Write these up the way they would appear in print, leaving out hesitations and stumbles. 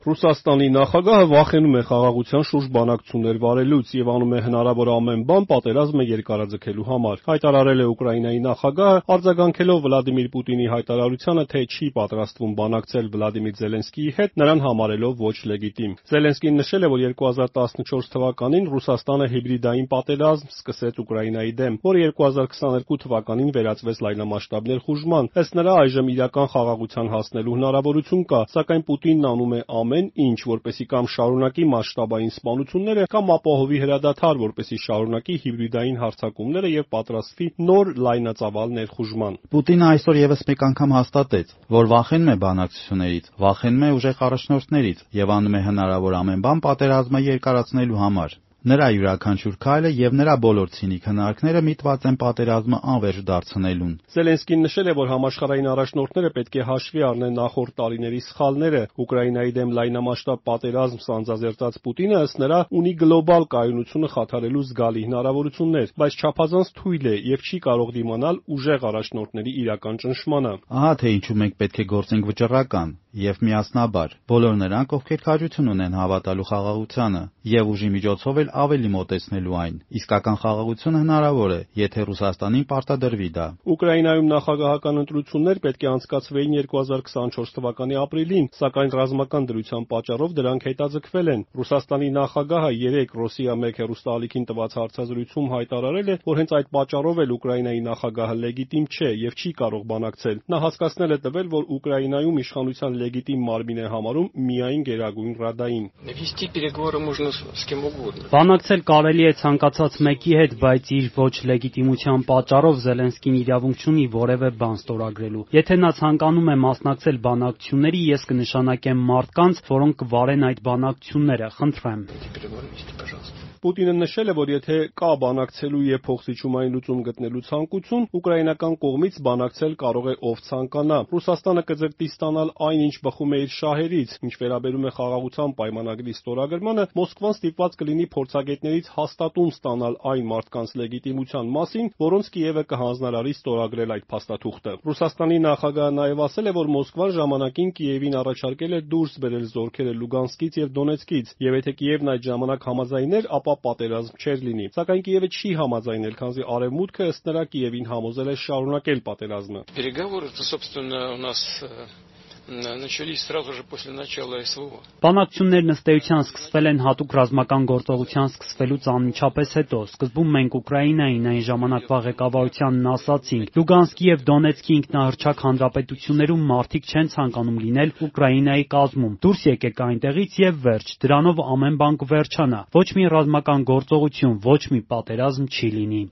Ռուսաստանի նախագահը վախենում է խաղաղության շուրջ բանակցություններ վարելուց և անում է հնարավոր ամեն բան պատերազմը երկարաձգելու համար, հայտարարել է Ուկրաինայի նախագահը, արձագանքելով Վլադիմիր Պուտինի հայտարարությանը, թե չի պատրաստվում բանակցել Վլադիմիր Զելենսկիի հետ, նրան համարելով ոչ լեգիտիմ։ Զելենսկին նշել է, որ 2014 թվականին Ռուսաստանը հիբրիդային պատերազմ սկսեց Ուկրաինայի դեմ, որը 2022 թվականին վերածվեց լայնամասշտաբ ներխուժման։ Ըստ նրա, այժմ իրական խաղաղության հասնելու հնարավորություն կա, սակայն Պուտինն անում է ամեն ինչ, որպեսզի կամ շարունակի մասշտաբային սպանությունները, կամ ապահովի հրադադար, որպեսզի շարունակի հիբրիդային հարձակումները և պատրաստվի նոր լայնածավալ ներխուժման։ Պուտինը այսօր ևս մեկ անգամ հաստատեց, որ վախենում է բանակցություններից, վախենում է ուժեղ առաջնորդներից և անում է հնարավոր ամեն բան պատերազմը երկարացնելու համար։ Նրա յուրաքանչյուր քայլը և նրա բոլոր ցինիկ հնարքները միտված են պատերազմը անվերջ դարձնելուն։ Զելենսկին նշել է, որ համաշխարհային առաջնորդները պետք է հաշվի առնեն նախորդ տարիների սխալները։ Ուկրաինայի դեմ լայնամասշտաբ պատերազմ սանձազերծած Պուտինը, ըստ նրա, ունի գլոբալ կայունությունը խաթարելու զգալի հնարավորություններ, բայց չափազանց թույլ է և չի կարող դիմանալ ուժեղ առաջնորդների իրական ճնշմանը։ Ահա թե ինչու մենք պետք է գործենք վճռական և միասնաբար, բոլոր նրանք, ովքեր քաջություն ունեն հավատալու խաղաղությանը և ուժի միջոցով էլ ավելի մոտեցնելու այն։ Իսկական խաղաղություն հնարավոր է, եթե Ռուսաստանին պարտադրվի դա։ Ուկրաինայում նախագահական ընտրություններ պետք է անցկացվեին 2024 թվականի ապրիլին, սակայն ռազմական դրության պատճառով դրանք հետաձգվել են։ Ռուսաստանի նախագահը երեկ Ռոսիա 1 հեռուստաալիքին տված հարցազրույցում հայտարարել է, որ հենց այդ պատճառով էլ Ուկրաինայի նախագահը լեգիտիմ չէ և չի կարող բանակցել։ Նա հասկացնել է տվել, որ Ուկրաինայում իշխանության լեգիտիմ մարմին է համարում միայն Գերագույն Ռադային։ Բանակցել կարելի է ցանկացած մեկի հետ, բայց իր ոչ լեգիտիմության պատճառով Զելենսկին իրավունք չունի որևէ բան ստորագրելու։ Եթե նա ցանկանում է մասնակցել բանակցությունների, ես կնշանակեմ մարդկանց, որոնք կվարեն այդ բանակցությունները, խնդրեմ։ Պուտինը նշել է, որ եթե կա բանակցելու և փոխզիջումային լուծում գտնելու ցանկություն, ուկրաինական կողմից բանակցել կարող է ով ցանկանա։ Ռուսաստանը կձգտի ստանալ այն, ինչ բխում է իր շահերից։ Ինչ վերաբերում է խաղաղության պայմանագրի ստորագրմանը, Մոսկվան ստիպված կլինի փորձագետներից հաստատում ստանալ այն մարդկանց լեգիտիմության մասին, որոնց Կիևը կհանձնարարի ստորագրել այդ փաստաթուղթը։ Ռուսաստանի նախագահը նաև ասել է, որ Մոսկվան ժամանակին Կիևին առաջարկել է դուրս բերել զորքերը Լուգանսկից և Դոնեցկից, և եթե Կիևն այդ ժամանակ համաձայներ, ապա պատերազմ չէր լինի։ Սակայն Կիևը չի համաձայնել, քանզի Արևմուտքը, ըստ նրա, Կիևին համոզել է շարունակել պատերազմը։ Բանակցություններն ըստ էության սկսվել են հատուկ ռազմական գործողության սկսվելուց անմիջապես հետո։ Սկզբում մենք Ուկրաինային, այն ժամանակվա ղեկավարությանն ասացինք. Լուգանսկի և Դոնեցկի ինքնահռչակ հանրապետություններում մարդիկ չեն ցանկանում լինել Ուկրաինայի կազմում։ Դուրս եկեք այնտեղից և վերջ։ Դրանով ամեն բան կվերջանա։ Ոչ մի ռազմական գործողություն, ոչ մի պատերազմ չի լինի։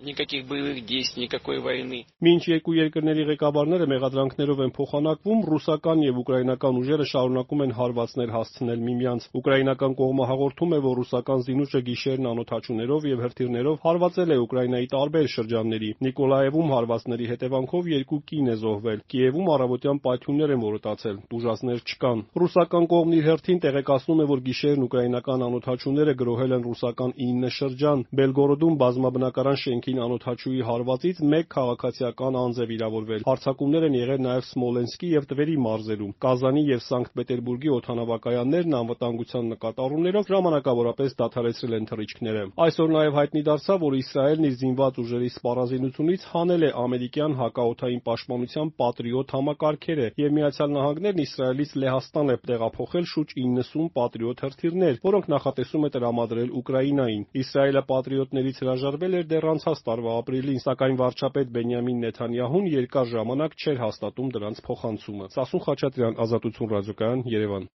Մինչ երկու երկրների ղեկավարները մեղադրանքներով են փոխանակվում, ռուսական և ուկրաինական ուժերը շարունակում են հարվածներ հասցնել միմյանց։ Ուկրաինական կողմը հաղորդում է, որ ռուսական զինուժը գիշերն անօդաչուներով և հրթիռներով հարվածել է Ուկրաինայի տարբեր շրջանների։ Նիկոլաևում հարվածների հետևանքով 2 կին է զոհվել։ Կիևում առավոտյան պայթյուններ են որոտացել, տուժածներ չկան։ Ռուսական կողմն իր հերթին տեղեկացնում է, որ գիշերն ուկրաինական անօդաչուները գրոհել են ռուսական 9 շրջան։ Բելգորոդում բազմաբնակարան շենքին անօդաչուի հարվածից 1 քաղաքացիական անձ է վիրավորվել։ Հարձակումներ են եղել նաև Սմոլենսկի և Տվերի մարզերում։ Կազանի և Սանկտ Պետերբուրգի օդանավակայաններն անվտանգության նկատառումներով ժամանակավորապես դադարեցրել են թռիչքները։ Այսօր նաև հայտնի դարձավ, որ Իսրայելն իր զինված ուժերի սպառազինությունից հանել է ամերիկյան հակաօդային պաշտպանության Պատրիոտ համակարգերը, և Միացյալ Նահանգներն Իսրայելից Լեհաստան է տեղափոխել շուրջ 90 Պատրիոտ հրթիռներ, որոնք նախատեսում է տրամադրել Ուկրաինային։ Իսրայելը Պատրիոտներից հրաժարվել էր դեռ անցած տարվա ապրիլին, սակայն վարչապետ Բենյամին Նեթանյահուն երկար ժամանակ չէր հաստատում դրանց փոխանցումը։ Սասուն Խաչատրյան, Ազատություն ռադիոկայան, Երևան։